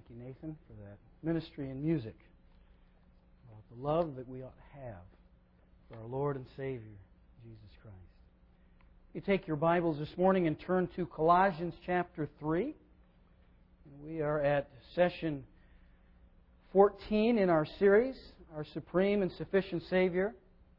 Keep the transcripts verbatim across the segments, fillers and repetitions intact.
Thank you, Nathan, for that ministry and music. About the love that we ought to have for our Lord and Savior, Jesus Christ. You take your Bibles this morning and turn to Colossians chapter three. We are at session fourteen in our series, Our Supreme and Sufficient Savior.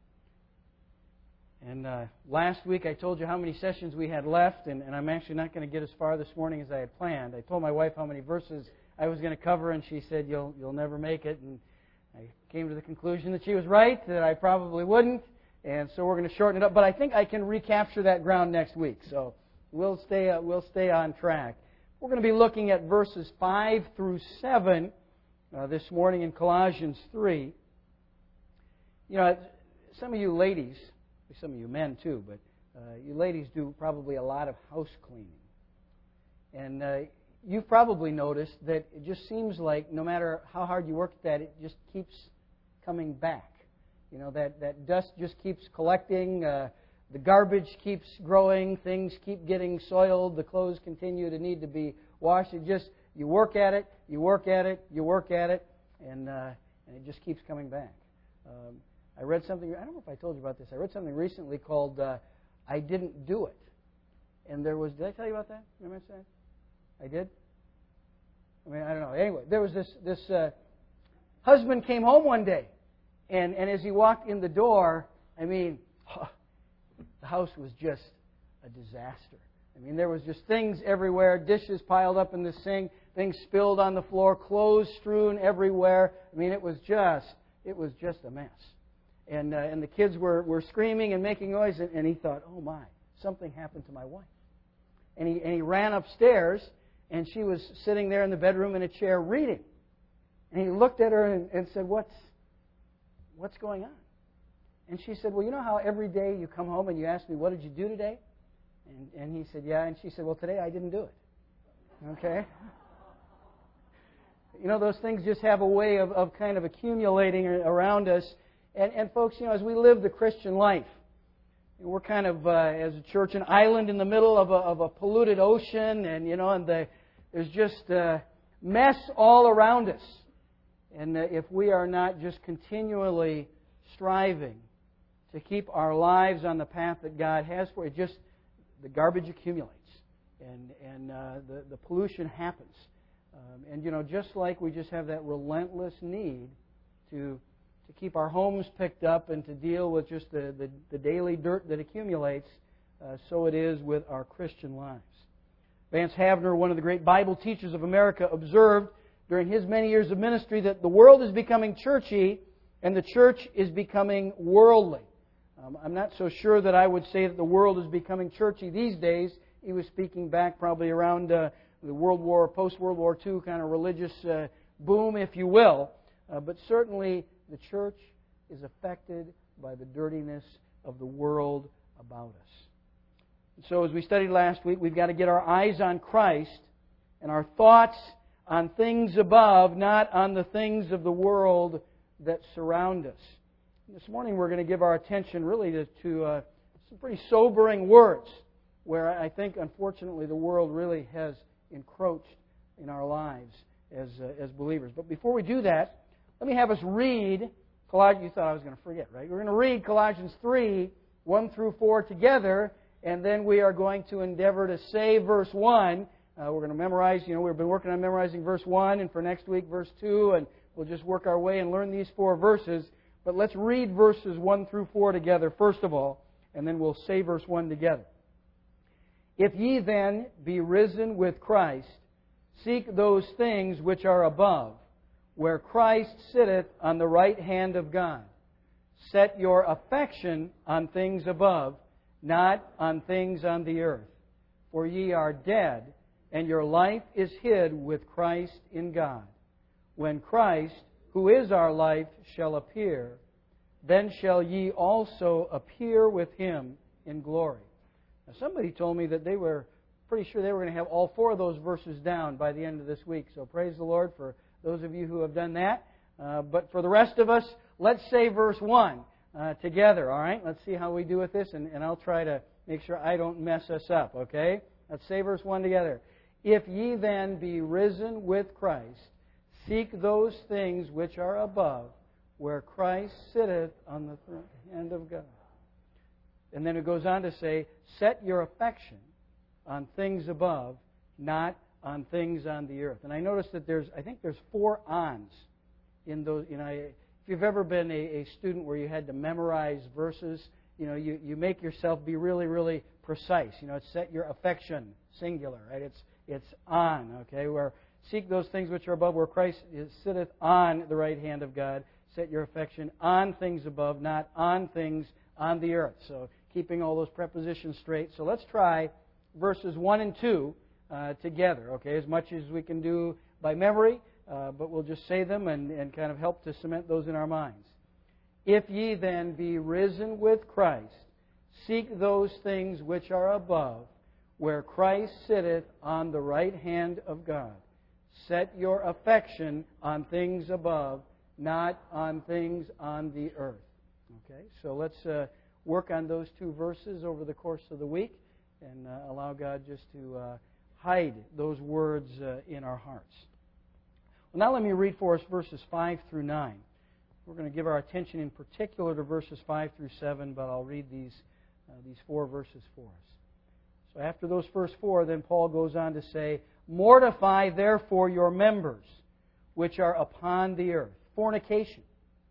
And uh, last week I told you how many sessions we had left, and, and I'm actually not going to get as far this morning as I had planned. I told my wife how many verses I was going to cover, and she said, you'll you'll never make it. And I came to the conclusion that she was right, that I probably wouldn't, and so we're going to shorten it up. But I think I can recapture that ground next week, so we'll stay uh, we'll stay on track. We're going to be looking at verses five through seven uh, this morning in Colossians three. You know, some of you ladies, some of you men too, but uh, you ladies do probably a lot of house cleaning. And uh, you've probably noticed that it just seems like no matter how hard you work at that, it just keeps coming back. You know, that, that dust just keeps collecting, uh, the garbage keeps growing, things keep getting soiled, the clothes continue to need to be washed. It just, you work at it, you work at it, you work at it, and, uh, and it just keeps coming back. Um, I read something, I don't know if I told you about this, I read something recently called uh, I Didn't Do It. And there was, did I tell you about that? Did I mention that? I did? I mean, I don't know. Anyway, there was this this uh, husband came home one day, and, and as he walked in the door, I mean, the house was just a disaster. I mean, there was just things everywhere, dishes piled up in the sink, things spilled on the floor, clothes strewn everywhere. I mean, it was just, it was just a mess. And uh, and the kids were, were screaming and making noise, and, and he thought, oh my, something happened to my wife. And he and he ran upstairs, and she was sitting there in the bedroom in a chair reading. And he looked at her and, and said, What's what's going on? And she said, well, you know how every day you come home and you ask me, what did you do today? And, and he said, yeah. And she said, well, today I didn't do it. Okay? You know, those things just have a way of, of kind of accumulating around us. And, and folks, you know, as we live the Christian life, we're kind of, uh, as a church, an island in the middle of a, of a polluted ocean, and, you know, and the, there's just uh, mess all around us. And uh, if we are not just continually striving to keep our lives on the path that God has for it, just the garbage accumulates, and and uh, the the pollution happens, um, and you know, just like we just have that relentless need to to keep our homes picked up and to deal with just the the, the daily dirt that accumulates, uh, so it is with our Christian lives. Vance Havner, one of the great Bible teachers of America, observed during his many years of ministry that the world is becoming churchy and the church is becoming worldly. Um, I'm not so sure that I would say that the world is becoming churchy these days. He was speaking back probably around uh, the World War, post-World War Two kind of religious uh, boom, if you will. Uh, but certainly the church is affected by the dirtiness of the world about us. And so as we studied last week, we've got to get our eyes on Christ and our thoughts on things above, not on the things of the world that surround us. This morning we're going to give our attention really to, to uh, some pretty sobering words where I think, unfortunately, the world really has encroached in our lives as uh, as believers. But before we do that, let me have us read Colossians. You thought I was going to forget, right? We're going to read Colossians three, one through four together, and then we are going to endeavor to say verse one. Uh, we're going to memorize, you know, we've been working on memorizing verse one, and for next week, verse two, and we'll just work our way and learn these four verses. But let's read verses one through four together, first of all, and then we'll say verse one together. If ye then be risen with Christ, seek those things which are above, where Christ sitteth on the right hand of God. Set your affection on things above, not on things on the earth. For ye are dead, and your life is hid with Christ in God. When Christ, who is our life, shall appear, then shall ye also appear with Him in glory. Now, somebody told me that they were pretty sure they were going to have all four of those verses down by the end of this week. So praise the Lord for those of you who have done that. Uh, but for the rest of us, let's say verse one uh, together, all right? Let's see how we do with this, and, and I'll try to make sure I don't mess us up, okay? Let's say verse one together. If ye then be risen with Christ, Seek those things which are above, where Christ sitteth on the throne hand of God. And then it goes on to say, set your affection on things above, not on things on the earth. And I noticed that there's, I think there's four ons in those. You know, if you've ever been a, a student where you had to memorize verses, you know, you, you make yourself be really, really precise. You know, it's set your affection, singular, right? It's it's on, okay? Where seek those things which are above, where Christ is, sitteth on the right hand of God. Set your affection on things above, not on things on the earth. So keeping all those prepositions straight. So let's try verses one and two uh, together, okay? As much as we can do by memory, uh, but we'll just say them and, and kind of help to cement those in our minds. If ye then be risen with Christ, seek those things which are above, where Christ sitteth on the right hand of God. Set your affection on things above, not on things on the earth. Okay, so let's uh, work on those two verses over the course of the week and uh, allow God just to uh, hide those words uh, in our hearts. Well, now let me read for us verses five through nine. We're going to give our attention in particular to verses five through seven, but I'll read these, uh, these four verses for us. So after those first four, then Paul goes on to say, mortify therefore your members which are upon the earth. Fornication,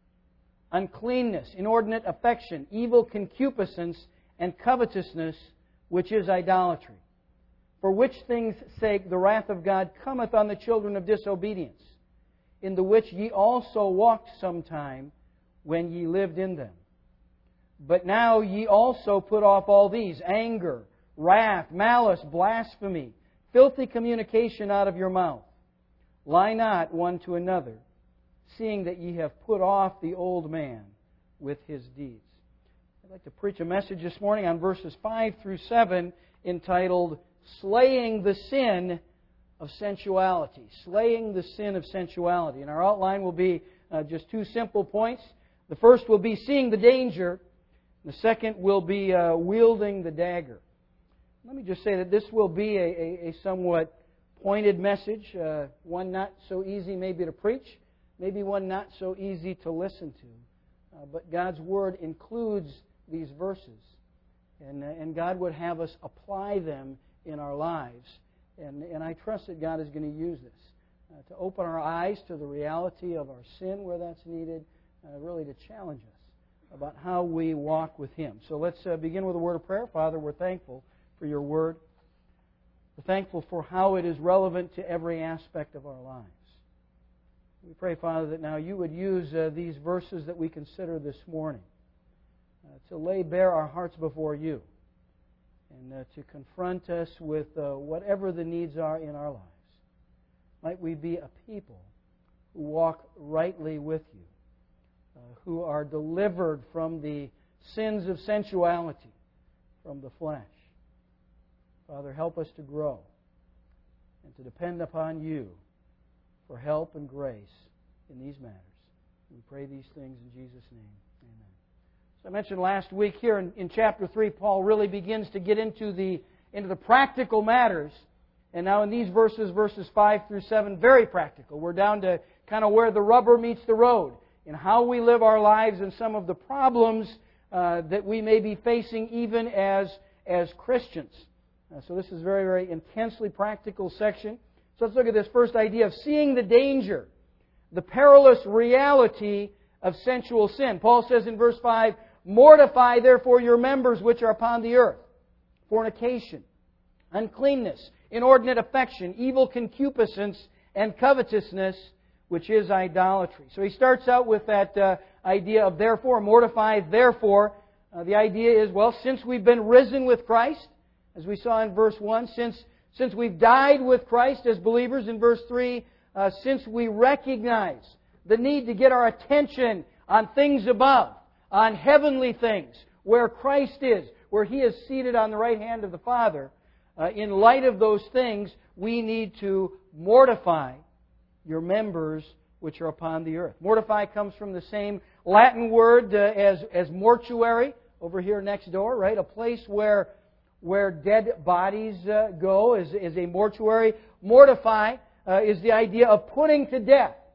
uncleanness, inordinate affection, evil concupiscence, and covetousness, which is idolatry. For which things' sake the wrath of God cometh on the children of disobedience, in the which ye also walked sometime when ye lived in them. But now ye also put off all these, anger, wrath, malice, blasphemy, filthy communication out of your mouth. Lie not one to another, seeing that ye have put off the old man with his deeds. I'd like to preach a message this morning on verses five through seven entitled, Slaying the Sin of Sensuality. Slaying the Sin of Sensuality. And our outline will be uh, just two simple points. The first will be seeing the danger. The second will be uh, wielding the dagger. Let me just say that this will be a, a, a somewhat pointed message, uh, one not so easy maybe to preach, maybe one not so easy to listen to. Uh, but God's Word includes these verses. And, uh, and God would have us apply them in our lives. And, and I trust that God is going to use this uh, to open our eyes to the reality of our sin where that's needed, uh, really to challenge us about how we walk with Him. So let's uh, begin with a word of prayer. Father, we're thankful for your Word. We're thankful for how it is relevant to every aspect of our lives. We pray, Father, that now you would use uh, these verses that we consider this morning uh, to lay bare our hearts before you and uh, to confront us with uh, whatever the needs are in our lives. Might we be a people who walk rightly with you, uh, who are delivered from the sins of sensuality, from the flesh. Father, help us to grow and to depend upon you for help and grace in these matters. We pray these things in Jesus' name. Amen. So I mentioned last week here in, in chapter three, Paul really begins to get into the, into the practical matters. And now in these verses, verses five through seven, very practical. We're down to kind of where the rubber meets the road in how we live our lives and some of the problems uh, that we may be facing even as, as Christians. Uh, so this is a very, very intensely practical section. So let's look at this first idea of seeing the danger, the perilous reality of sensual sin. Paul says in verse five, mortify therefore your members which are upon the earth. Fornication, uncleanness, inordinate affection, evil concupiscence, and covetousness, which is idolatry. So he starts out with that uh, idea of therefore, mortify therefore. Uh, the idea is, well, since we've been risen with Christ, as we saw in verse one, since, since we've died with Christ as believers in verse three, uh, since we recognize the need to get our attention on things above, on heavenly things, where Christ is, where He is seated on the right hand of the Father, uh, in light of those things, we need to mortify your members which are upon the earth. Mortify comes from the same Latin word uh, as, as mortuary, over here next door, right? A place where where dead bodies uh, go is, is a mortuary. Mortify uh, is the idea of putting to death,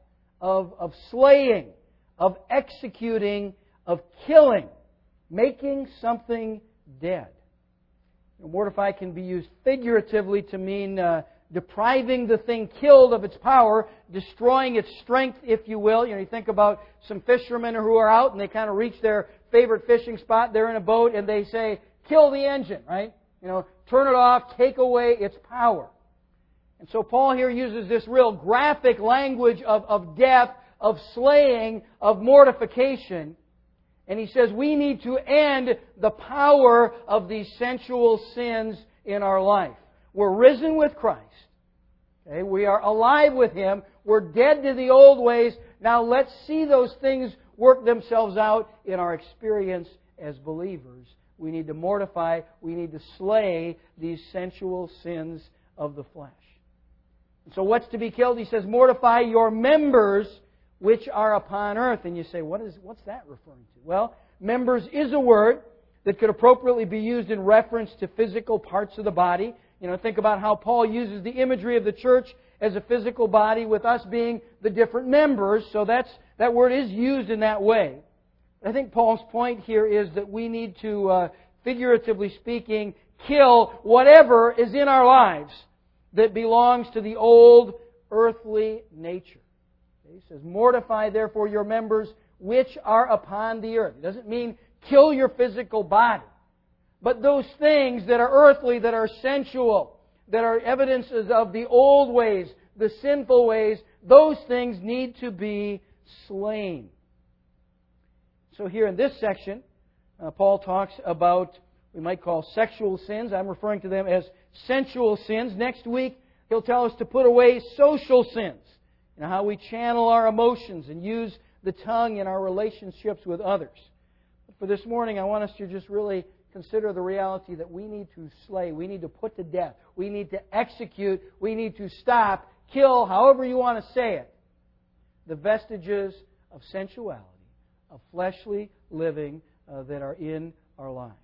of, of slaying, of executing, of killing, making something dead. Mortify can be used figuratively to mean uh, depriving the thing killed of its power, destroying its strength, if you will. You know, you think about some fishermen who are out and they kind of reach their favorite fishing spot. They're in a boat and they say, kill the engine, right? You know, turn it off, take away its power. And so Paul here uses this real graphic language of, of death, of slaying, of mortification. And he says we need to end the power of these sensual sins in our life. We're risen with Christ. Okay? We are alive with Him. We're dead to the old ways. Now let's see those things work themselves out in our experience as believers. We need to mortify, we need to slay these sensual sins of the flesh. And so what's to be killed? He says, mortify your members which are upon earth. And you say, what is what's that referring to? Well, members is a word that could appropriately be used in reference to physical parts of the body. You know, think about how Paul uses the imagery of the church as a physical body, with us being the different members. So that's that word is used in that way. I think Paul's point here is that we need to, uh, figuratively speaking, kill whatever is in our lives that belongs to the old earthly nature. He says, mortify therefore your members which are upon the earth. It doesn't mean kill your physical body. But those things that are earthly, that are sensual, that are evidences of the old ways, the sinful ways, those things need to be slain. So here in this section, uh, Paul talks about, we might call sexual sins. I'm referring to them as sensual sins. Next week, he'll tell us to put away social sins. You know, how we channel our emotions and use the tongue in our relationships with others. But for this morning, I want us to just really consider the reality that we need to slay, we need to put to death, we need to execute, we need to stop, kill, however you want to say it, the vestiges of sensuality, of fleshly living uh, that are in our lives.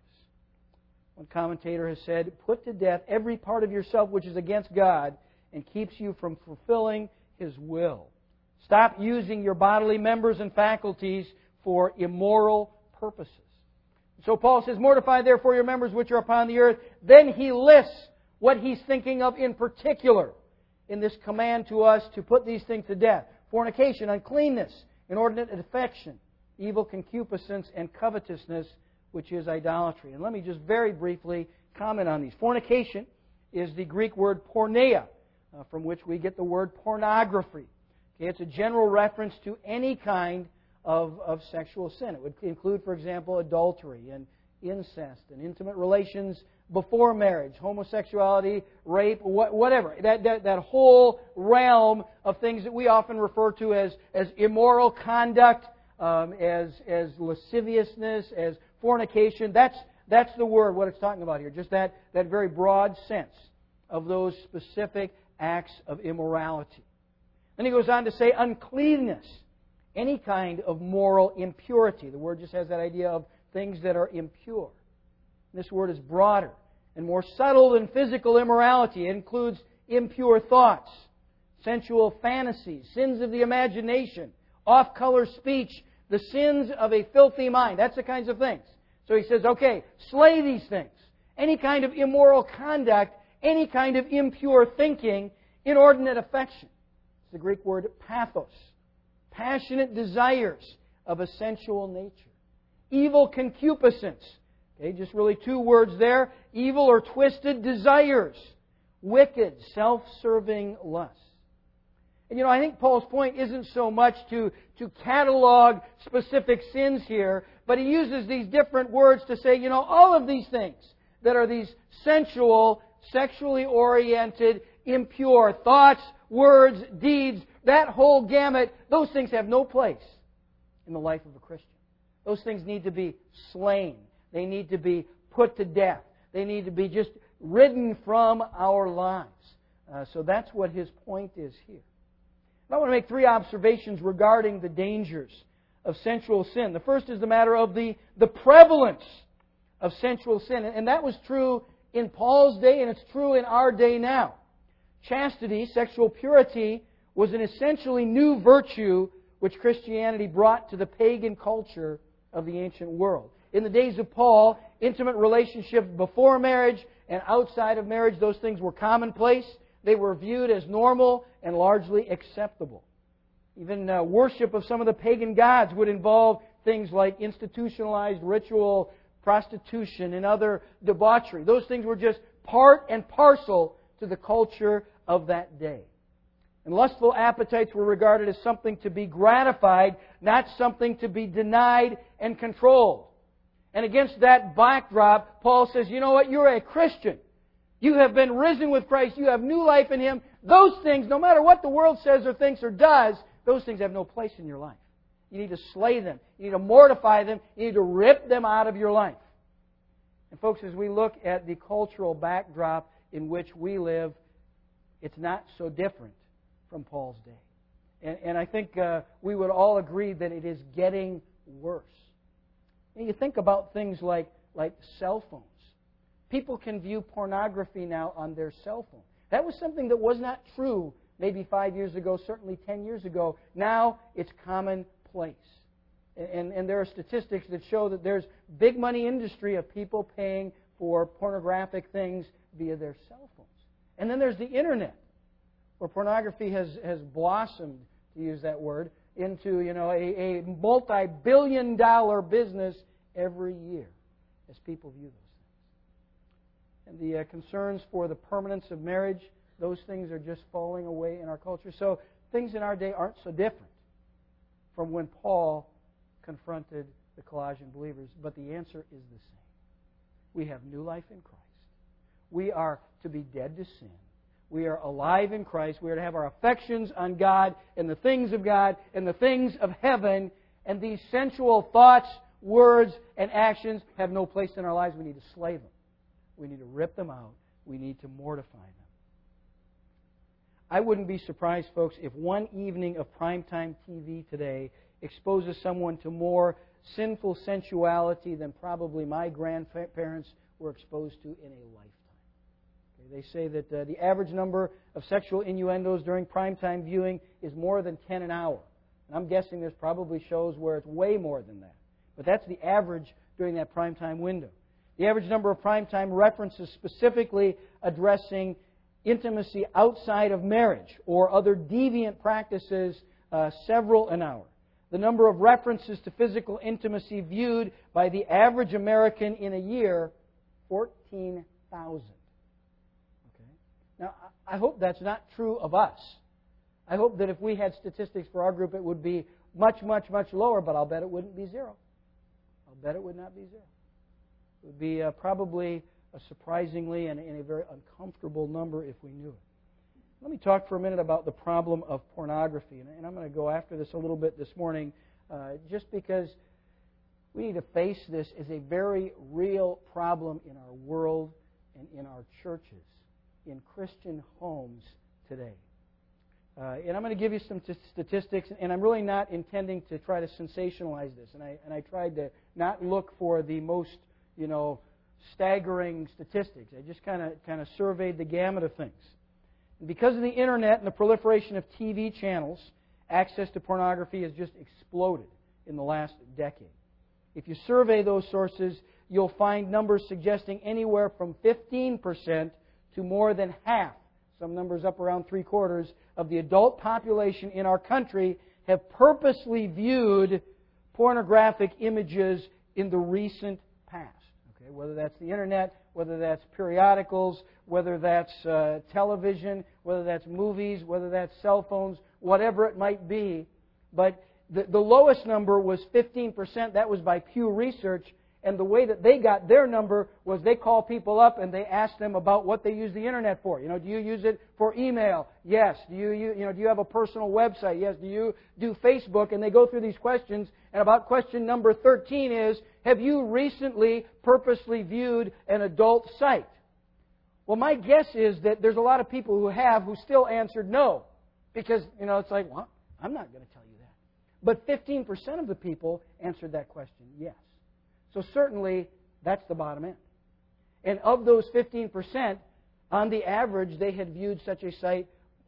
One commentator has said, put to death every part of yourself which is against God and keeps you from fulfilling His will. Stop using your bodily members and faculties for immoral purposes. So Paul says, mortify therefore your members which are upon the earth. Then he lists what he's thinking of in particular in this command to us to put these things to death. Fornication, uncleanness, inordinate affection, evil concupiscence, and covetousness, which is idolatry. And let me just very briefly comment on these. Fornication is the Greek word porneia, uh, from which we get the word pornography. Okay, it's a general reference to any kind of, of sexual sin. It would include, for example, adultery and incest and intimate relations before marriage, homosexuality, rape, wh- whatever. That, that, that whole realm of things that we often refer to as, as immoral conduct, um, as, as lasciviousness, as fornication. That's, that's the word, what it's talking about here. Just that, that very broad sense of those specific acts of immorality. Then he goes on to say uncleanness, any kind of moral impurity. The word just has that idea of things that are impure. This word is broader and more subtle than physical immorality. It includes impure thoughts, sensual fantasies, sins of the imagination, off-color speech, the sins of a filthy mind. That's the kinds of things. So he says, okay, slay these things. Any kind of immoral conduct, any kind of impure thinking, inordinate affection. It's the Greek word pathos. Passionate desires of a sensual nature. Evil concupiscence. Okay, just really two words there. Evil or twisted desires. Wicked, self-serving lust. And you know, I think Paul's point isn't so much to, to catalog specific sins here, but he uses these different words to say, you know, all of these things that are these sensual, sexually oriented, impure thoughts, words, deeds, that whole gamut, those things have no place in the life of a Christian. Those things need to be slain. They need to be put to death. They need to be just ridden from our lives. Uh, so that's what his point is here. I want to make three observations regarding the dangers of sensual sin. The first is the matter of the, the prevalence of sensual sin. And that was true in Paul's day, and it's true in our day now. Chastity, sexual purity, was an essentially new virtue which Christianity brought to the pagan culture of the ancient world. In the days of Paul, intimate relationships before marriage and outside of marriage, those things were commonplace. They were viewed as normal and largely acceptable. Even uh, worship of some of the pagan gods would involve things like institutionalized ritual, prostitution, and other debauchery. Those things were just part and parcel to the culture of that day. And lustful appetites were regarded as something to be gratified, not something to be denied and controlled. And against that backdrop, Paul says, you know what? You're a Christian. You have been risen with Christ. You have new life in Him. Those things, no matter what the world says or thinks or does, those things have no place in your life. You need to slay them. You need to mortify them. You need to rip them out of your life. And folks, as we look at the cultural backdrop in which we live, it's not so different from Paul's day. And, and I think uh, we would all agree that it is getting worse. And you think about things like, like cell phones. People can view pornography now on their cell phone. That was something that was not true maybe five years ago, certainly ten years ago. Now it's commonplace. And, and there are statistics that show that there's big money industry of people paying for pornographic things via their cell phones. And then there's the Internet, where pornography has, has blossomed, to use that word, into you know a, a multi-billion dollar business every year as people view those things. And the uh, concerns for the permanence of marriage, those things are just falling away in our culture. So things in our day aren't so different from when Paul confronted the Colossian believers, but the answer is the same. We have new life in Christ. We are to be dead to sin. We are alive in Christ. We are to have our affections on God and the things of God and the things of heaven. And these sensual thoughts, words, and actions have no place in our lives. We need to slay them. We need to rip them out. We need to mortify them. I wouldn't be surprised, folks, if one evening of primetime T V today exposes someone to more sinful sensuality than probably my grandparents were exposed to in a lifetime. They say that uh, the average number of sexual innuendos during primetime viewing is more than ten an hour. And I'm guessing there's probably shows where it's way more than that. But that's the average during that primetime window. The average number of primetime references specifically addressing intimacy outside of marriage or other deviant practices, uh, several an hour. The number of references to physical intimacy viewed by the average American in a year, fourteen thousand. Now, I hope that's not true of us. I hope that if we had statistics for our group, it would be much, much, much lower, but I'll bet it wouldn't be zero. I'll bet it would not be zero. It would be uh, probably a surprisingly and, and a very uncomfortable number if we knew it. Let me talk for a minute about the problem of pornography, and, and I'm going to go after this a little bit this morning, uh, just because we need to face this as a very real problem in our world and in our churches, in Christian homes today. Uh, and I'm going to give you some t- statistics, and I'm really not intending to try to sensationalize this. And I and I tried to not look for the most, you know, staggering statistics. I just kind of kind of surveyed the gamut of things. And because of the Internet and the proliferation of T V channels, access to pornography has just exploded in the last decade. If you survey those sources, you'll find numbers suggesting anywhere from fifteen percent to more than half, some numbers up around three quarters, of the adult population in our country have purposely viewed pornographic images in the recent past. Okay, whether that's the Internet, whether that's periodicals, whether that's uh, television, whether that's movies, whether that's cell phones, whatever it might be. But the, the lowest number was fifteen percent. That was by Pew Research. And the way that they got their number was they call people up and they ask them about what they use the Internet for. You know, do you use it for email? Yes. Do you, you, you know, do you have a personal website? Yes. Do you do Facebook? And they go through these questions. And about question number thirteen is, have you recently purposely viewed an adult site? Well, my guess is that there's a lot of people who have who still answered no. Because, you know, it's like, well, I'm not going to tell you that. But fifteen percent of the people answered that question, yes. So certainly, that's the bottom end. And of those fifteen percent, on the average, they had viewed such a site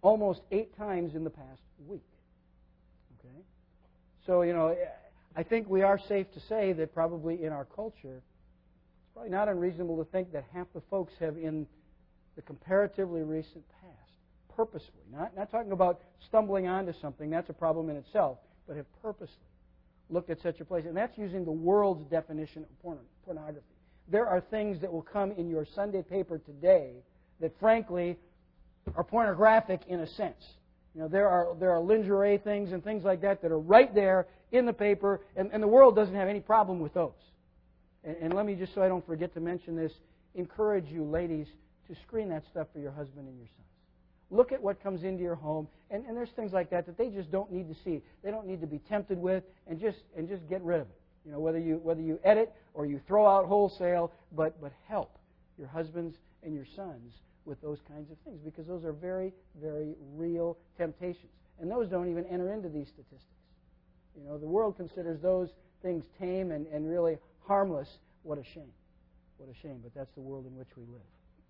almost eight times in the past week. Okay? So, you know, I think we are safe to say that probably in our culture, it's probably not unreasonable to think that half the folks have in the comparatively recent past, purposefully, not, not talking about stumbling onto something, that's a problem in itself, but have purposely looked at such a place. And that's using the world's definition of porn- pornography. There are things that will come in your Sunday paper today that, frankly, are pornographic in a sense. You know, there are there are lingerie things and things like that that are right there in the paper, and, and the world doesn't have any problem with those. And, and let me just, so I don't forget to mention this, encourage you, ladies, to screen that stuff for your husband and your sons. Look at what comes into your home, and, and there's things like that that they just don't need to see. They don't need to be tempted with, and just and just get rid of it. You know, whether you whether you edit or you throw out wholesale, but but help your husbands and your sons with those kinds of things, because those are very, very real temptations. And those don't even enter into these statistics. You know, the world considers those things tame and, and really harmless. What a shame. What a shame, but that's the world in which we live.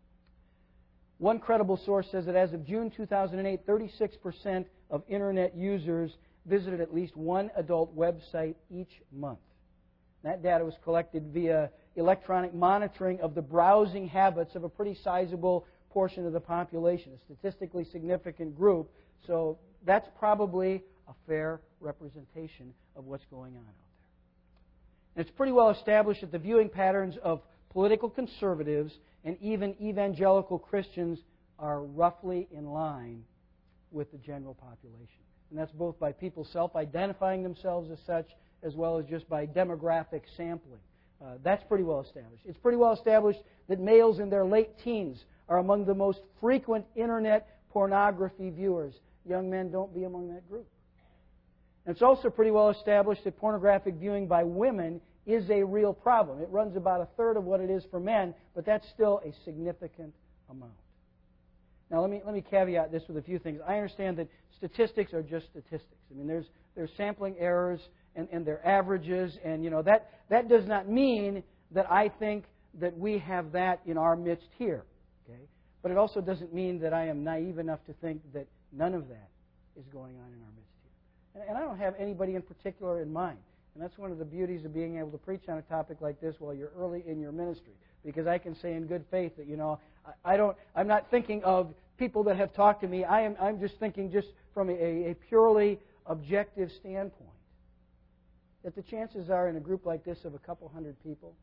One credible source says that as of June two thousand eight, thirty-six percent of Internet users visited at least one adult website each month. That data was collected via electronic monitoring of the browsing habits of a pretty sizable portion of the population, a statistically significant group. So that's probably a fair representation of what's going on out there. And it's pretty well established that the viewing patterns of political conservatives and even evangelical Christians are roughly in line with the general population. And that's both by people self-identifying themselves as such, as well as just by demographic sampling. Uh, that's pretty well established. It's pretty well established that males in their late teens are among the most frequent Internet pornography viewers. Young men, don't be among that group. And it's also pretty well established that pornographic viewing by women is a real problem. It runs about a third of what it is for men, but that's still a significant amount. Now, let me let me caveat this with a few things. I understand that statistics are just statistics. I mean, there's there's sampling errors and, and their averages, and you know that that does not mean that I think that we have that in our midst here. Okay? But it also doesn't mean that I am naive enough to think that none of that is going on in our midst here. And, and I don't have anybody in particular in mind. And that's one of the beauties of being able to preach on a topic like this while you're early in your ministry. Because I can say in good faith that, you know, I, I don't, I'm not thinking of people that have talked to me. I am, I'm just thinking just from a, a purely objective standpoint. That the chances are in a group like this of a couple hundred people,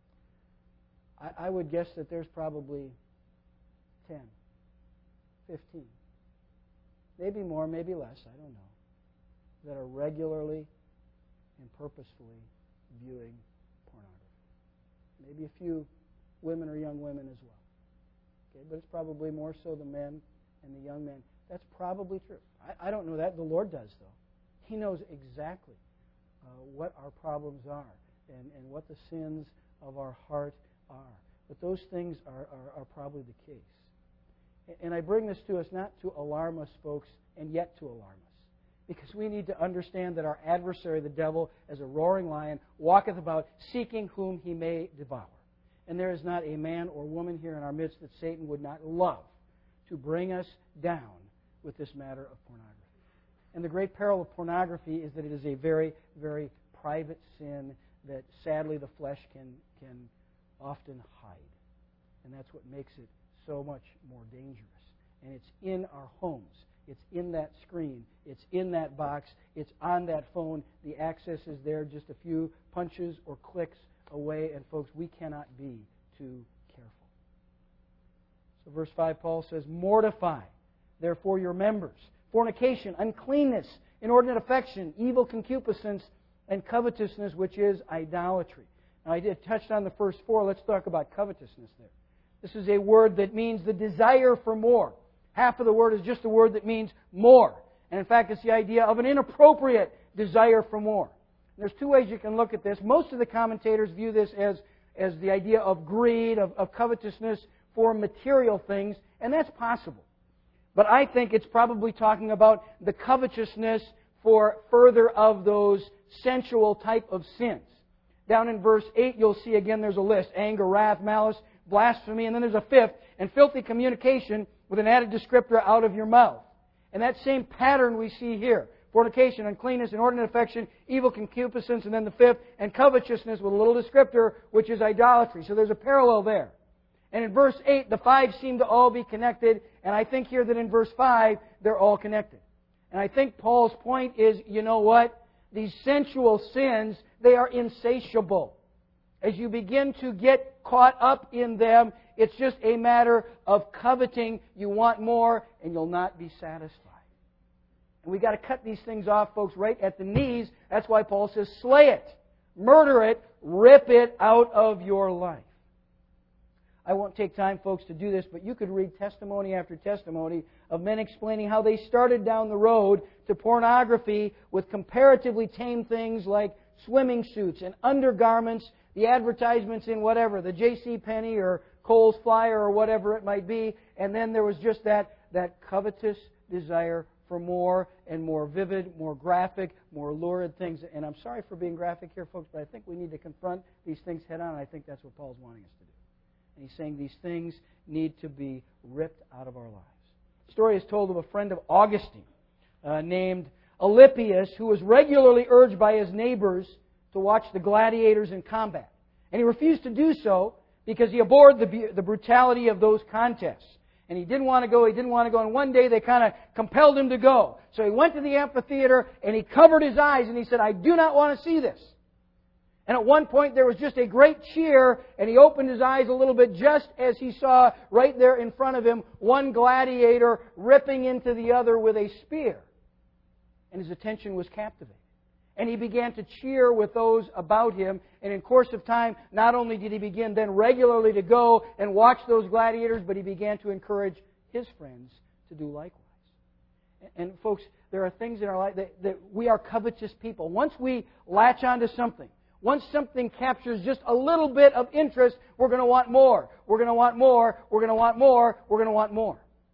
I, I would guess that there's probably ten, fifteen, maybe more, maybe less, I don't know, that are regularly and purposefully viewing pornography. Maybe a few women or young women as well. Okay, but it's probably more so the men and the young men. That's probably true. I, I don't know that. The Lord does, though. He knows exactly uh, what our problems are and, and what the sins of our heart are. But those things are, are, are probably the case. And, and I bring this to us not to alarm us, folks, and yet to alarm us. Because we need to understand that our adversary, the devil, as a roaring lion, walketh about seeking whom he may devour. And there is not a man or woman here in our midst that Satan would not love to bring us down with this matter of pornography. And the great peril of pornography is that it is a very, very private sin that sadly the flesh can, can often hide. And that's what makes it so much more dangerous. And it's in our homes. It's in that screen. It's in that box. It's on that phone. The access is there, just a few punches or clicks away. And folks, we cannot be too careful. So verse five, Paul says, mortify, therefore, your members. Fornication, uncleanness, inordinate affection, evil concupiscence, and covetousness, which is idolatry. Now, I did touched on the first four. Let's talk about covetousness there. This is a word that means the desire for more. Half of the word is just a word that means more. And in fact, it's the idea of an inappropriate desire for more. And there's two ways you can look at this. Most of the commentators view this as, as the idea of greed, of, of covetousness for material things, and that's possible. But I think it's probably talking about the covetousness for further of those sensual type of sins. Down in verse eight, you'll see again there's a list. Anger, wrath, malice, blasphemy, and then there's a fifth, and filthy communication with an added descriptor out of your mouth. And that same pattern we see here. Fornication, uncleanness, inordinate affection, evil concupiscence, and then the fifth, and covetousness with a little descriptor, which is idolatry. So there's a parallel there. And in verse eight, the five seem to all be connected, and I think here that in verse five, they're all connected. And I think Paul's point is, you know what? These sensual sins, they are insatiable. As you begin to get caught up in them, it's just a matter of coveting. You want more, and you'll not be satisfied. And we've got to cut these things off, folks, right at the knees. That's why Paul says, slay it, murder it, rip it out of your life. I won't take time, folks, to do this, but you could read testimony after testimony of men explaining how they started down the road to pornography with comparatively tame things like swimming suits and undergarments, the advertisements in whatever, the J C Penney or Kohl's Flyer or whatever it might be, and then there was just that, that covetous desire for more and more vivid, more graphic, more lurid things. And I'm sorry for being graphic here, folks, but I think we need to confront these things head on, and I think that's what Paul's wanting us to do. And he's saying these things need to be ripped out of our lives. The story is told of a friend of Augustine uh, named Alypius, who was regularly urged by his neighbors to watch the gladiators in combat. And he refused to do so because he abhorred the, the brutality of those contests. And he didn't want to go, he didn't want to go. And one day they kind of compelled him to go. So he went to the amphitheater and he covered his eyes and he said, I do not want to see this. And at one point there was just a great cheer, and he opened his eyes a little bit just as he saw right there in front of him one gladiator ripping into the other with a spear. And his attention was captivated. And he began to cheer with those about him. And in course of time, not only did he begin then regularly to go and watch those gladiators, but he began to encourage his friends to do likewise. And folks, there are things in our life that, that we are covetous people. Once we latch onto something, once something captures just a little bit of interest, we're going to want more. We're going to want more. We're going to want more. We're going to want more.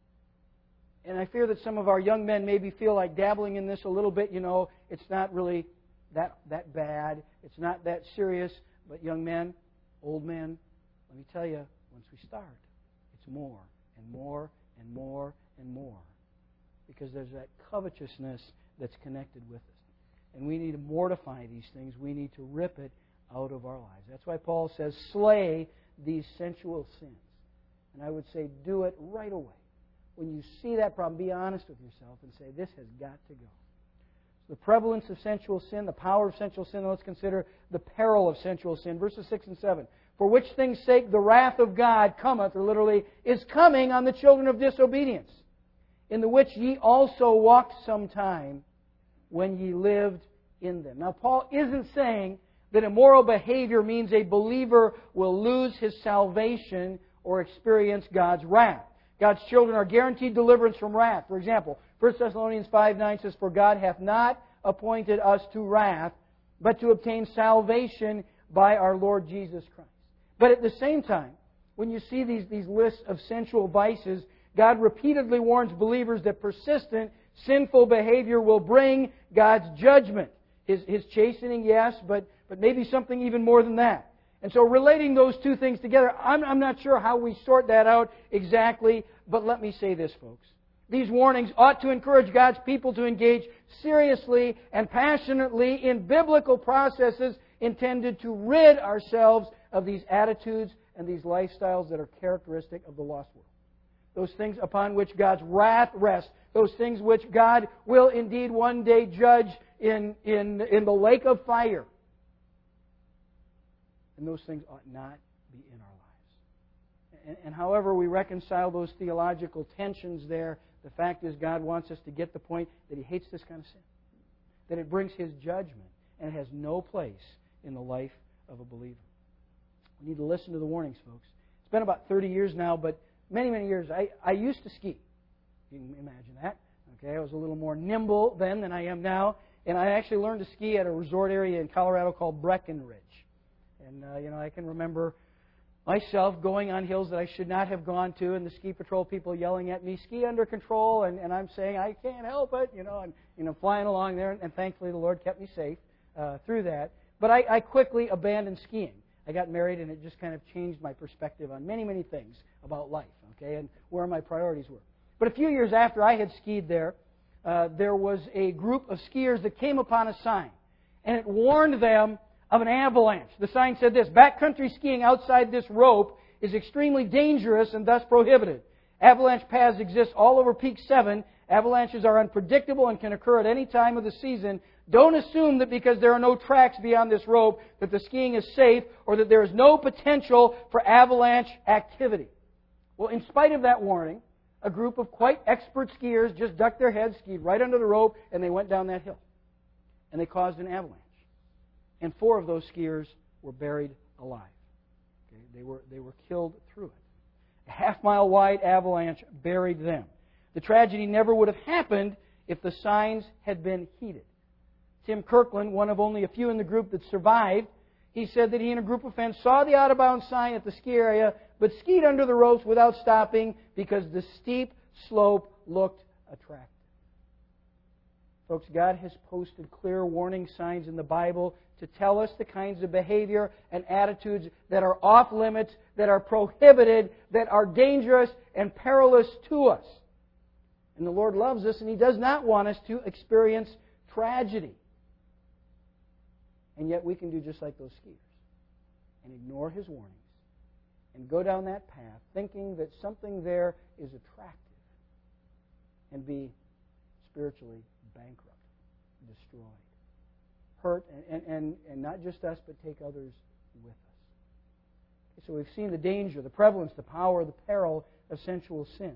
And I fear that some of our young men maybe feel like dabbling in this a little bit. You know, it's not really that, that bad. It's not that serious. But young men, old men, let me tell you, once we start, it's more and more and more and more. Because there's that covetousness that's connected with it. And we need to mortify these things. We need to rip it out of our lives. That's why Paul says, slay these sensual sins. And I would say, do it right away. When you see that problem, be honest with yourself and say, this has got to go. The prevalence of sensual sin, the power of sensual sin, let's consider the peril of sensual sin. Verses six and seven. For which things' sake the wrath of God cometh, or literally, is coming on the children of disobedience, in the which ye also walked sometime, when ye lived in them. Now, Paul isn't saying that immoral behavior means a believer will lose his salvation or experience God's wrath. God's children are guaranteed deliverance from wrath. For example, First Thessalonians five nine says, For God hath not appointed us to wrath, but to obtain salvation by our Lord Jesus Christ. But at the same time, when you see these, these lists of sensual vices, God repeatedly warns believers that persistent sinful behavior will bring God's judgment. His, his chastening, yes, but, but maybe something even more than that. And so relating those two things together, I'm, I'm not sure how we sort that out exactly, but let me say this, folks. These warnings ought to encourage God's people to engage seriously and passionately in biblical processes intended to rid ourselves of these attitudes and these lifestyles that are characteristic of the lost world. Those things upon which God's wrath rests. Those things which God will indeed one day judge in, in, in the lake of fire. And those things ought not be in our lives. And, and however we reconcile those theological tensions there, the fact is God wants us to get the point that He hates this kind of sin. That it brings His judgment and has no place in the life of a believer. We need to listen to the warnings, folks. It's been about thirty years now, but many, many years. I, I used to ski. You can imagine that. Okay, I was a little more nimble then than I am now. And I actually learned to ski at a resort area in Colorado called Breckenridge. And, uh, you know, I can remember myself going on hills that I should not have gone to, and the ski patrol people yelling at me, ski under control, and, and I'm saying, I can't help it, you know, and, you know, flying along there, and, and thankfully the Lord kept me safe uh, through that. But I, I quickly abandoned skiing. I got married, and it just kind of changed my perspective on many, many things about life, okay, and where my priorities were. But a few years after I had skied there, uh, there was a group of skiers that came upon a sign, and it warned them of an avalanche. The sign said this: backcountry skiing outside this rope is extremely dangerous and thus prohibited. Avalanche paths exist all over Peak seven. Avalanches are unpredictable and can occur at any time of the season. Don't assume that because there are no tracks beyond this rope that the skiing is safe or that there is no potential for avalanche activity. Well, in spite of that warning, a group of quite expert skiers just ducked their heads, skied right under the rope, and they went down that hill. And they caused an avalanche. And four of those skiers were buried alive. Okay? They were, they were killed through it. A half-mile wide avalanche buried them. The tragedy never would have happened if the signs had been heeded. Tim Kirkland, one of only a few in the group that survived, he said that he and a group of friends saw the out-of-bounds sign at the ski area, but skied under the ropes without stopping because the steep slope looked attractive. Folks, God has posted clear warning signs in the Bible to tell us the kinds of behavior and attitudes that are off limits, that are prohibited, that are dangerous and perilous to us. And the Lord loves us, and He does not want us to experience tragedy. And yet we can do just like those skiers and ignore His warnings and go down that path thinking that something there is attractive and be spiritually bankrupt, destroyed, hurt, and, and, and not just us, but take others with us. Okay, so we've seen the danger, the prevalence, the power, the peril of sensual sin.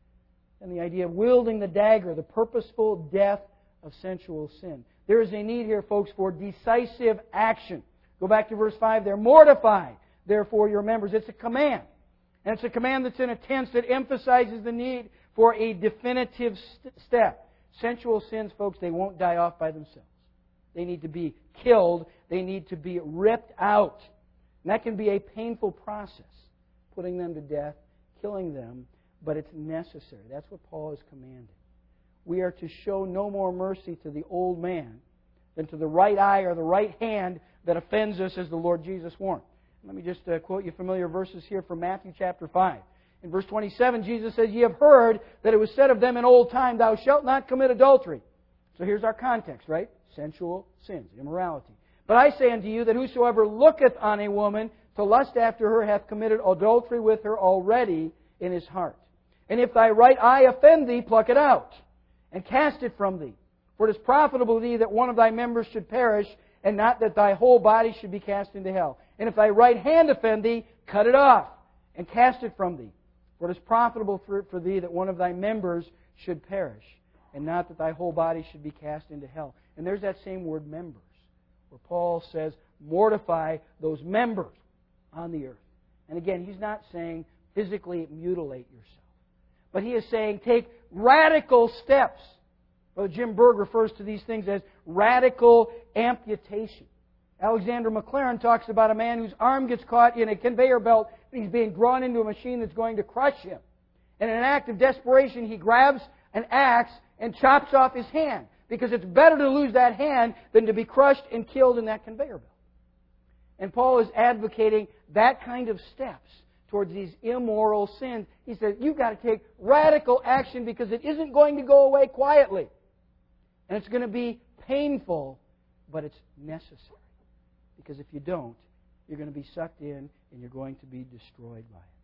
And the idea of wielding the dagger, the purposeful death of sensual sin. There is a need here, folks, for decisive action. Go back to verse five there. Mortify, therefore, your members. It's a command. And it's a command that's in a tense that emphasizes the need for a definitive st- step. Sensual sins, folks, they won't die off by themselves. They need to be killed. They need to be ripped out. And that can be a painful process, putting them to death, killing them, but it's necessary. That's what Paul is commanding. We are to show no more mercy to the old man than to the right eye or the right hand that offends us, as the Lord Jesus warned. Let me just uh, quote you familiar verses here from Matthew chapter five. In verse twenty-seven, Jesus says, "Ye have heard that it was said of them in old time, Thou shalt not commit adultery." So here's our context, right? Sensual sins, immorality. "But I say unto you that whosoever looketh on a woman to lust after her hath committed adultery with her already in his heart. And if thy right eye offend thee, pluck it out, and cast it from thee. For it is profitable to thee that one of thy members should perish, and not that thy whole body should be cast into hell. And if thy right hand offend thee, cut it off, and cast it from thee. For it is profitable for, for thee that one of thy members should perish, and not that thy whole body should be cast into hell." And there's that same word, members, where Paul says, mortify those members on the earth. And again, he's not saying physically mutilate yourself. But he is saying take radical steps. Brother Jim Berg refers to these things as radical amputation. Alexander McLaren talks about a man whose arm gets caught in a conveyor belt and he's being drawn into a machine that's going to crush him. And in an act of desperation, he grabs an axe and chops off his hand, because it's better to lose that hand than to be crushed and killed in that conveyor belt. And Paul is advocating that kind of steps towards these immoral sins. He says, you've got to take radical action because it isn't going to go away quietly. And it's going to be painful, but it's necessary. Because if you don't, you're going to be sucked in and you're going to be destroyed by it.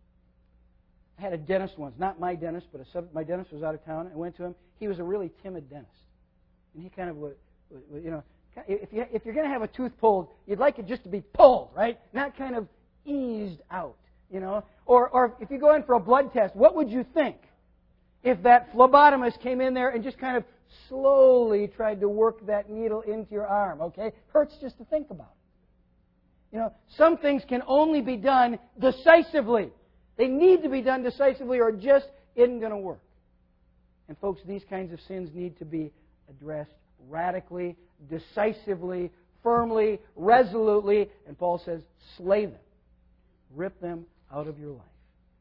I had a dentist once, not my dentist, but a sub, my dentist was out of town. I went to him. He was a really timid dentist. And he kind of would, would you know, if, you, if you're going to have a tooth pulled, you'd like it just to be pulled, right? Not kind of eased out, you know. Or, or if you go in for a blood test, what would you think if that phlebotomist came in there and just kind of slowly tried to work that needle into your arm, okay? Hurts just to think about it. You know, some things can only be done decisively. They need to be done decisively or it just isn't going to work. And folks, these kinds of sins need to be addressed radically, decisively, firmly, resolutely. And Paul says, slay them. Rip them out of your life.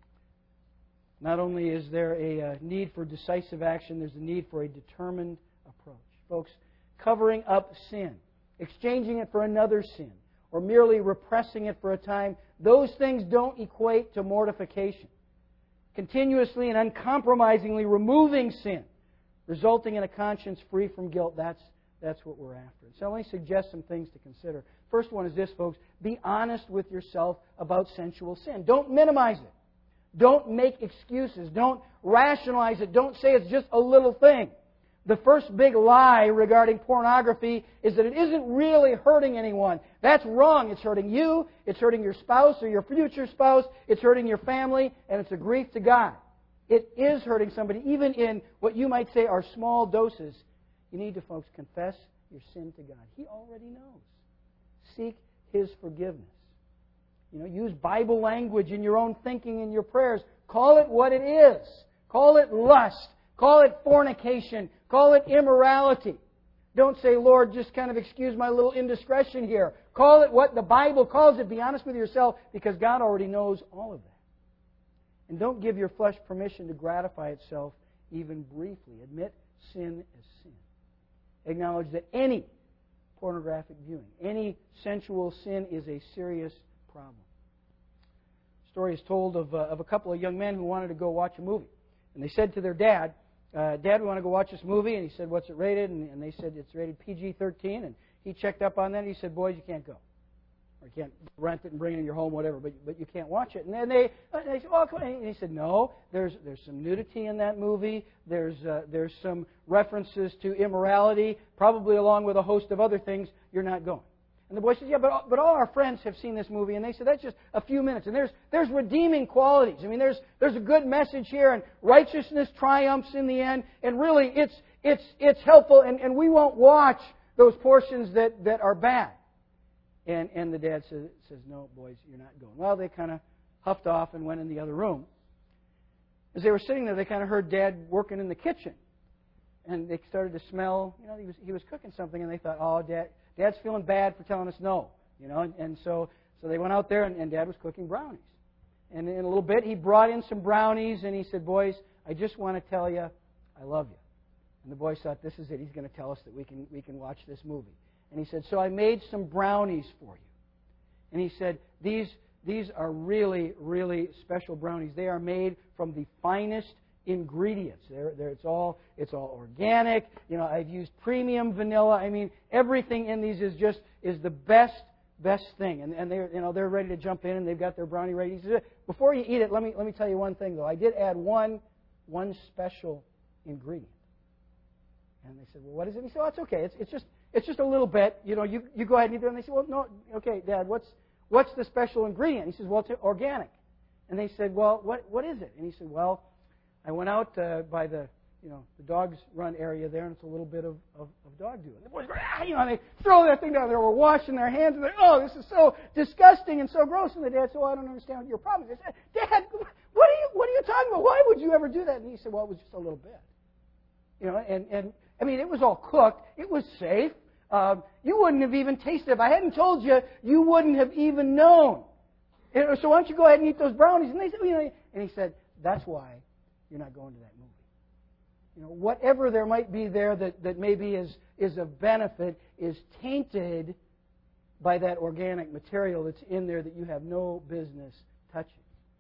Not only is there a uh, need for decisive action, there's a need for a determined approach. Folks, covering up sin, exchanging it for another sin, or merely repressing it for a time, those things don't equate to mortification. Continuously and uncompromisingly removing sin, resulting in a conscience free from guilt. That's, that's what we're after. So let me suggest some things to consider. First one is this, folks. Be honest with yourself about sensual sin. Don't minimize it. Don't make excuses. Don't rationalize it. Don't say it's just a little thing. The first big lie regarding pornography is that it isn't really hurting anyone. That's wrong. It's hurting you, it's hurting your spouse or your future spouse, it's hurting your family, and it's a grief to God. It is hurting somebody, even in what you might say are small doses. You need to, folks, confess your sin to God. He already knows. Seek His forgiveness. You know, use Bible language in your own thinking and your prayers. Call it what it is. Call it lust. Call it fornication. Call it immorality. Don't say, Lord, just kind of excuse my little indiscretion here. Call it what the Bible calls it. Be honest with yourself, because God already knows all of that. And don't give your flesh permission to gratify itself even briefly. Admit sin as sin. Acknowledge that any pornographic viewing, any sensual sin is a serious problem. A story is told of, uh, of a couple of young men who wanted to go watch a movie. And they said to their dad, uh, Dad, we want to go watch this movie. And he said, what's it rated? And, and they said, it's rated P G thirteen. And he checked up on that. And he said, boys, you can't go. Or you can't rent it and bring it in your home, whatever, but, but you can't watch it. And then they, they said, well, come on. And he said, no, there's, there's some nudity in that movie. There's, uh, there's some references to immorality, probably along with a host of other things. You're not going. And the boy says, yeah, but, but all our friends have seen this movie. And they said, that's just a few minutes. And there's, there's redeeming qualities. I mean, there's, there's a good message here, and righteousness triumphs in the end. And really, it's, it's, it's helpful, and, and we won't watch those portions that, that are bad. And, and the dad says, says, no, boys, you're not going. Well, they kind of huffed off and went in the other room. As they were sitting there, they kind of heard Dad working in the kitchen. And they started to smell, you know, he was, he was cooking something, and they thought, oh, Dad, Dad's feeling bad for telling us no. You know, and, and so, so they went out there, and, and Dad was cooking brownies. And in a little bit, he brought in some brownies, and he said, boys, I just want to tell you, I love you. And the boys thought, this is it. He's going to tell us that we can, we can watch this movie. And he said, so I made some brownies for you. And he said, these, these are really, really special brownies. They are made from the finest ingredients. They're, they're, it's all it's all organic. You know, I've used premium vanilla. I mean, everything in these is just is the best best thing. And, and they're you know they're ready to jump in, and they've got their brownie ready. He said, before you eat it, let me let me tell you one thing though. I did add one one special ingredient. And they said, well, what is it? He said, oh, it's okay. It's it's just it's just a little bit. You know, you you go ahead and eat it. And they said, well, no, okay, Dad, what's what's the special ingredient? He says, well, it's organic. And they said, well, what what is it? And he said, well, I went out uh, by the you know the dogs run area there, and it's a little bit of, of, of dog dew. And the boys go, ah, you know, and they throw that thing down there. We're washing their hands, and they're, oh, this is so disgusting and so gross. And the dad said, well, I don't understand what your problem is. They said, Dad, what are you what are you talking about? Why would you ever do that? And he said, well, it was just a little bit. You know, and and I mean, it was all cooked. It was safe. Um, you wouldn't have even tasted it. If I hadn't told you, you wouldn't have even known. You know, so why don't you go ahead and eat those brownies? And they said, you know, and he said, that's why you're not going to that movie. You know, whatever there might be there that, that maybe is, is of benefit is tainted by that organic material that's in there that you have no business touching.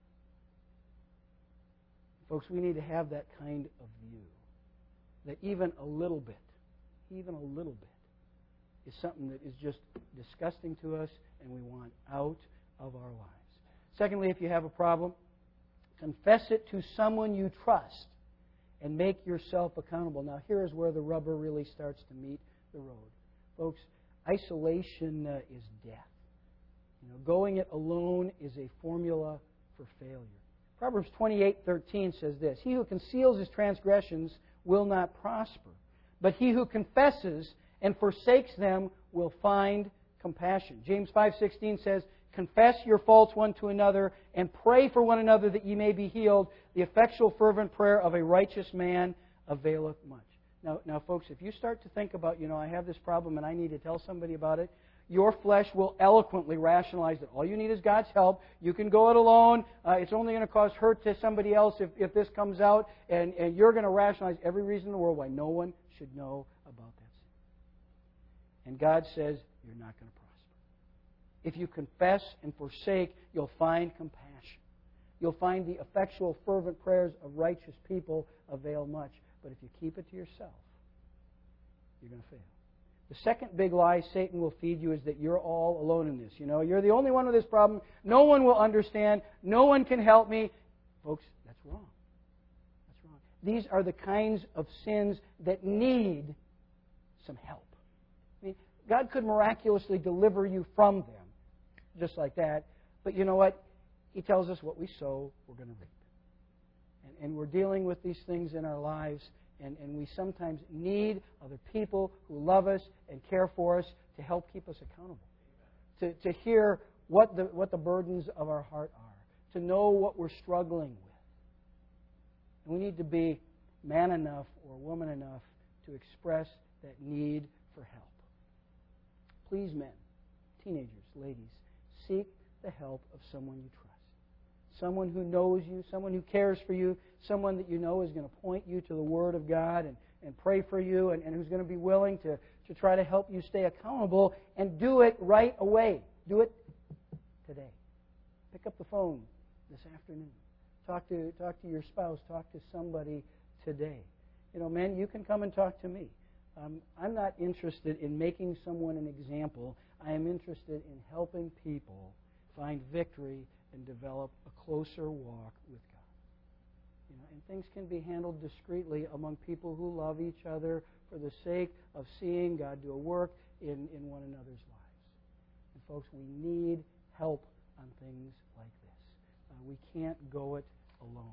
Folks, we need to have that kind of view. That even a little bit, even a little bit, is something that is just disgusting to us and we want out of our lives. Secondly, if you have a problem, confess it to someone you trust and make yourself accountable. Now, here is where the rubber really starts to meet the road. Folks, isolation uh, is death. You know, going it alone is a formula for failure. Proverbs twenty-eight thirteen says this, he who conceals his transgressions will not prosper, but he who confesses and forsakes them will find compassion. James five sixteen says, confess your faults one to another and pray for one another that ye may be healed. The effectual fervent prayer of a righteous man availeth much. Now, now, folks, if you start to think about, you know, I have this problem and I need to tell somebody about it, your flesh will eloquently rationalize that all you need is God's help. You can go it alone. Uh, it's only going to cause hurt to somebody else if, if this comes out. And, and you're going to rationalize every reason in the world why no one should know about that sin. And God says, you're not going to prosper. If you confess and forsake, you'll find compassion. You'll find the effectual, fervent prayers of righteous people avail much. But if you keep it to yourself, you're going to fail. The second big lie Satan will feed you is that you're all alone in this. You know, you're the only one with this problem. No one will understand. No one can help me. Folks, that's wrong. That's wrong. These are the kinds of sins that need some help. I mean, God could miraculously deliver you from them, just like that. But you know what? He tells us what we sow, we're going to reap. And, and we're dealing with these things in our lives. And, and we sometimes need other people who love us and care for us to help keep us accountable. To, to hear what the, what the burdens of our heart are. To know what we're struggling with. And we need to be man enough or woman enough to express that need for help. Please, men, teenagers, ladies, seek the help of someone you trust. Someone who knows you, someone who cares for you, someone that you know is going to point you to the Word of God and, and pray for you, and, and who's going to be willing to, to try to help you stay accountable, and do it right away. Do it today. Pick up the phone this afternoon. Talk to, talk to your spouse. Talk to somebody today. You know, men, you can come and talk to me. Um, I'm not interested in making someone an example. I am interested in helping people find victory and develop a closer walk with God. You know, and things can be handled discreetly among people who love each other for the sake of seeing God do a work in, in one another's lives. And folks, we need help on things like this. Uh, we can't go it alone.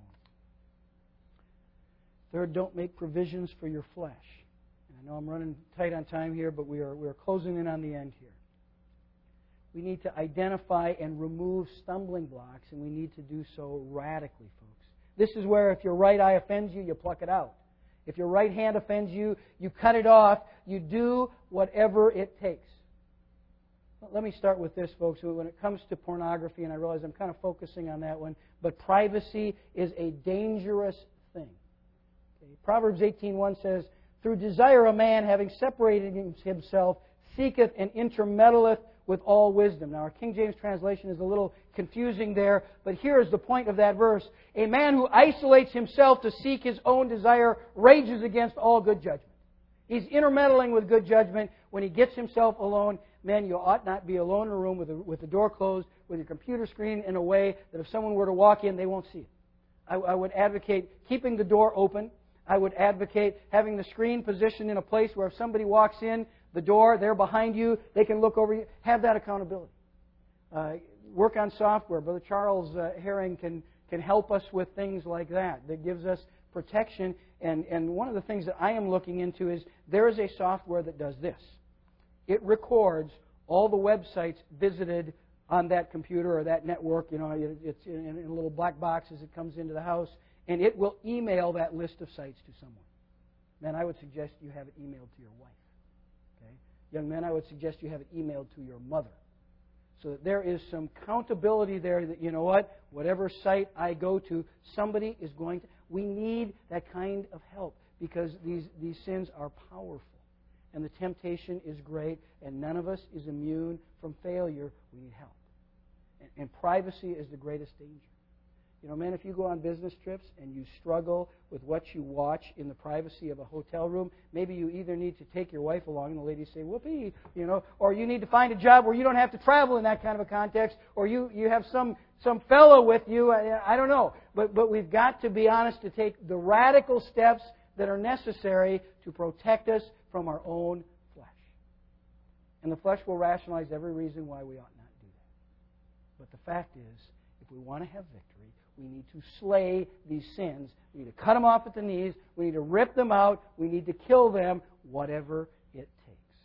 Third, don't make provisions for your flesh. And I know I'm running tight on time here, but we are we are closing in on the end here. We need to identify and remove stumbling blocks, and we need to do so radically, folks. This is where if your right eye offends you, you pluck it out. If your right hand offends you, you cut it off. You do whatever it takes. Let me start with this, folks. When it comes to pornography, and I realize I'm kind of focusing on that one, but privacy is a dangerous thing. Okay? Proverbs eighteen one says, "Through desire a man, having separated himself, seeketh and intermeddleth with all wisdom." Now, our King James translation is a little confusing there, but here is the point of that verse. A man who isolates himself to seek his own desire rages against all good judgment. He's intermeddling with good judgment when he gets himself alone. Men, you ought not be alone in a room with the, with the door closed, with your computer screen in a way that if someone were to walk in, they won't see it. I, I would advocate keeping the door open. I would advocate having the screen positioned in a place where if somebody walks in, the door, they're behind you, they can look over you. Have that accountability. Uh, work on software. Brother Charles uh, Herring can, can help us with things like that. That gives us protection. And, and one of the things that I am looking into is there is a software that does this. It records all the websites visited on that computer or that network. You know, it, it's in, in little black boxes. It comes into the house, and it will email that list of sites to someone. Man, I would suggest you have it emailed to your wife. Young men, I would suggest you have it emailed to your mother so that there is some accountability there that, you know what, whatever site I go to, somebody is going to... We need that kind of help because these, these sins are powerful and the temptation is great and none of us is immune from failure. We need help. And, and privacy is the greatest danger. You know, man, if you go on business trips and you struggle with what you watch in the privacy of a hotel room, maybe you either need to take your wife along and the ladies say, whoopee, you know, or you need to find a job where you don't have to travel in that kind of a context, or you, you have some, some fellow with you. I, I don't know. But, but we've got to be honest to take the radical steps that are necessary to protect us from our own flesh. And the flesh will rationalize every reason why we ought not do that. But the fact is, if we want to have victory, we need to slay these sins. We need to cut them off at the knees. We need to rip them out. We need to kill them, whatever it takes.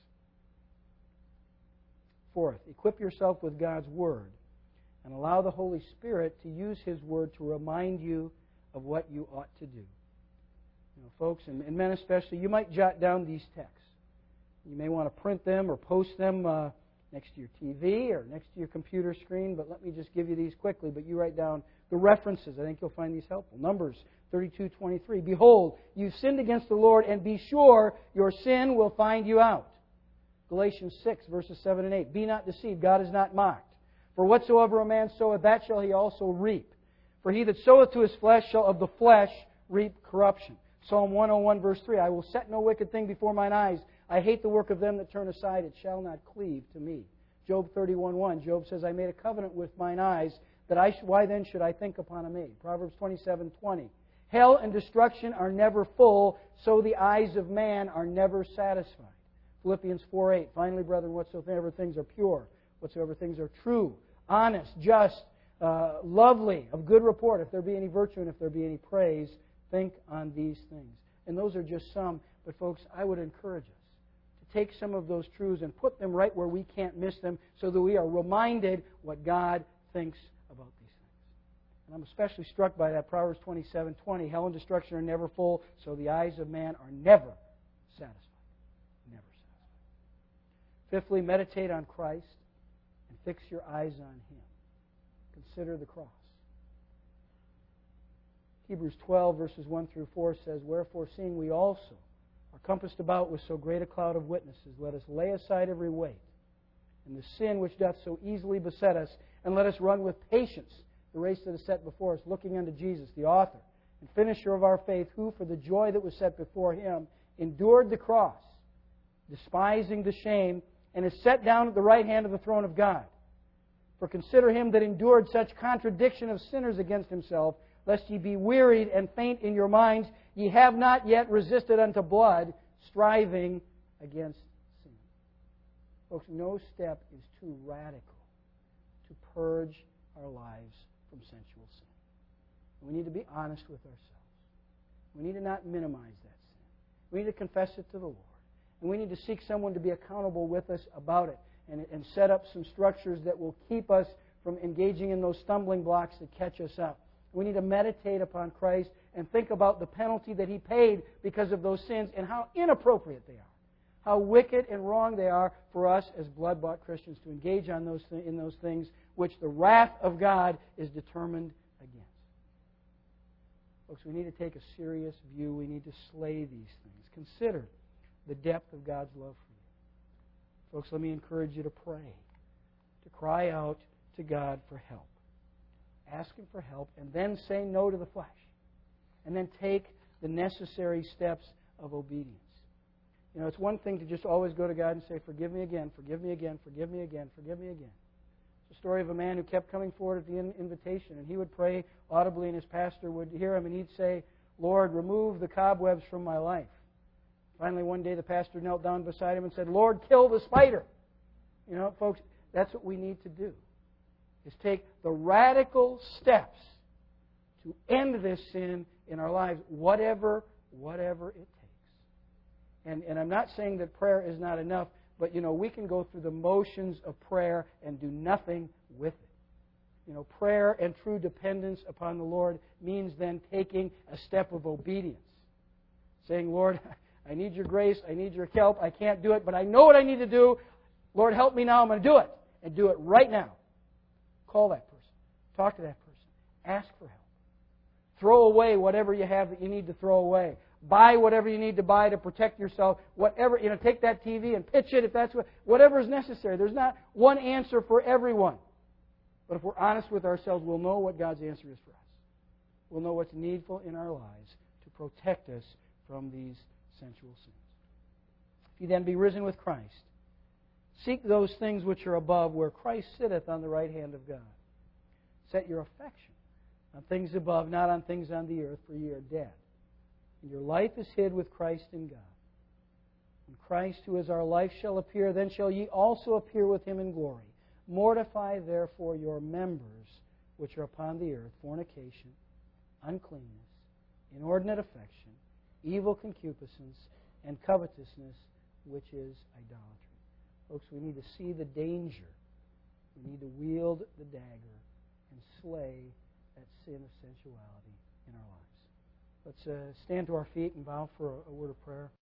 Fourth, equip yourself with God's Word and allow the Holy Spirit to use His Word to remind you of what you ought to do. You know, folks, and, and men especially, you might jot down these texts. You may want to print them or post them uh, next to your T V or next to your computer screen, but let me just give you these quickly. But you write down the references. I think you'll find these helpful. Numbers thirty-two twenty-three. Behold, you've sinned against the Lord, and be sure your sin will find you out. Galatians six, verses seven and eight. Be not deceived, God is not mocked. For whatsoever a man soweth, that shall he also reap. For he that soweth to his flesh shall of the flesh reap corruption. Psalm one oh one, verse three, I will set no wicked thing before mine eyes. I hate the work of them that turn aside. It shall not cleave to me. Job thirty-one one, Job says, I made a covenant with mine eyes, that I sh- why then should I think upon a maid? Proverbs twenty-seven twenty, hell and destruction are never full, so the eyes of man are never satisfied. Philippians four eight, finally, brethren, whatsoever things are pure, whatsoever things are true, honest, just, uh, lovely, of good report, if there be any virtue and if there be any praise, think on these things. And those are just some, but folks, I would encourage us to take some of those truths and put them right where we can't miss them so that we are reminded what God thinks about these things. And I'm especially struck by that Proverbs twenty-seven twenty, hell and destruction are never full, so the eyes of man are never satisfied. Never satisfied. Fifthly, meditate on Christ and fix your eyes on Him. Consider the cross. Hebrews twelve, verses one through four says, wherefore, seeing we also are compassed about with so great a cloud of witnesses, let us lay aside every weight and the sin which doth so easily beset us, and let us run with patience the race that is set before us, looking unto Jesus, the author and finisher of our faith, who for the joy that was set before Him endured the cross, despising the shame, and is set down at the right hand of the throne of God. For consider Him that endured such contradiction of sinners against Himself, lest ye be wearied and faint in your minds. Ye have not yet resisted unto blood, striving against sin. Folks, no step is too radical to purge our lives from sensual sin. We need to be honest with ourselves. We need to not minimize that sin. We need to confess it to the Lord. And we need to seek someone to be accountable with us about it and, and set up some structures that will keep us from engaging in those stumbling blocks that catch us up. We need to meditate upon Christ and think about the penalty that He paid because of those sins and how inappropriate they are. How wicked and wrong they are for us as blood-bought Christians to engage on those th- in those things which the wrath of God is determined against. Folks, we need to take a serious view. We need to slay these things. Consider the depth of God's love for you. Folks, let me encourage you to pray, to cry out to God for help. Ask Him for help, and then say no to the flesh. And then take the necessary steps of obedience. You know, it's one thing to just always go to God and say, forgive me again, forgive me again, forgive me again, forgive me again. It's a story of a man who kept coming forward at the invitation, and he would pray audibly, and his pastor would hear him, and he'd say, Lord, remove the cobwebs from my life. Finally, one day the pastor knelt down beside him and said, Lord, kill the spider. You know, folks, that's what we need to do, is take the radical steps to end this sin in our lives, whatever, whatever it takes. And, and I'm not saying that prayer is not enough, but, you know, we can go through the motions of prayer and do nothing with it. You know, prayer and true dependence upon the Lord means then taking a step of obedience. Saying, Lord, I need your grace, I need your help, I can't do it, but I know what I need to do. Lord, help me now, I'm going to do it. And do it right now. Call that person. Talk to that person. Ask for help. Throw away whatever you have that you need to throw away. Buy whatever you need to buy to protect yourself. Whatever, you know, take that T V and pitch it if that's what, whatever is necessary. There's not one answer for everyone. But if we're honest with ourselves, we'll know what God's answer is for us. We'll know what's needful in our lives to protect us from these sensual sins. If you then be risen with Christ, seek those things which are above, where Christ sitteth on the right hand of God. Set your affection on things above, not on things on the earth, for ye are dead. And your life is hid with Christ in God. When Christ, who is our life, shall appear, then shall ye also appear with Him in glory. Mortify therefore your members which are upon the earth, fornication, uncleanness, inordinate affection, evil concupiscence, and covetousness, which is idolatry. Folks, we need to see the danger. We need to wield the dagger and slay that sin of sensuality in our lives. Let's uh, stand to our feet and bow for a, a word of prayer.